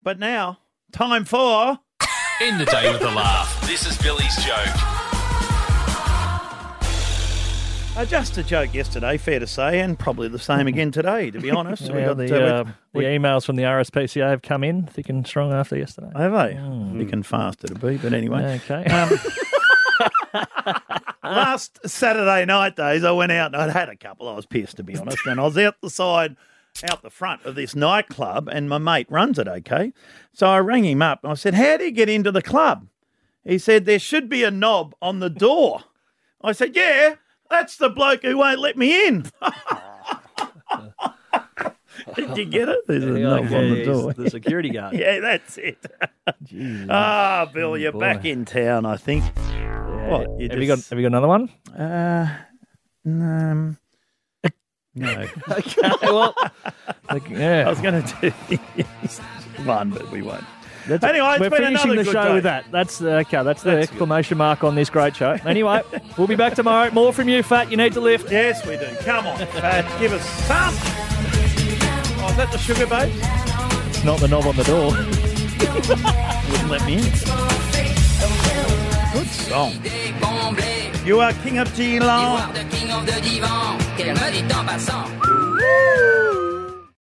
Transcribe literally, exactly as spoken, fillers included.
But now, time for... End the day with a laugh. This is Billy's joke. Uh, just a joke yesterday, fair to say, and probably the same again today, to be honest. Yeah, we got, the, uh, uh, we- the emails from the R S P C A have come in thick and strong after yesterday. Have they? Mm. Thick and fast it'll be, but anyway. Okay. Um, last Saturday night, days, I went out and I'd had a couple. I was pissed, to be honest, and I was out the side, out the front of this nightclub, and my mate runs it, okay? So I rang him up and I said, how do you get into the club? He said, there should be a knob on the door. I said, yeah, that's the bloke who won't let me in. Did you get it? There's a Yeah, knob yeah, on the he's door. the security guard. Yeah, that's it. Jeez. Ah, Bill, you're boy. back in town, I think. Yeah. What, you have, you got, just- have you got another one? Uh, um, no. Okay, well, like, yeah. I was going to do one, but we won't. That's, Anyway, it's we're been finishing another the good show day. with that. That's uh, okay. That's the exclamation mark on this great show. Anyway, we'll be back tomorrow. More from you, Fat. You need to lift. Yes, we do. Come on, Pat, give us some. Oh, is that the sugar base? It's not the knob on the door. Wouldn't let me in. Good song. You are king of Geelong. the king of the divan. Qu'elle me dit en passant. Woo!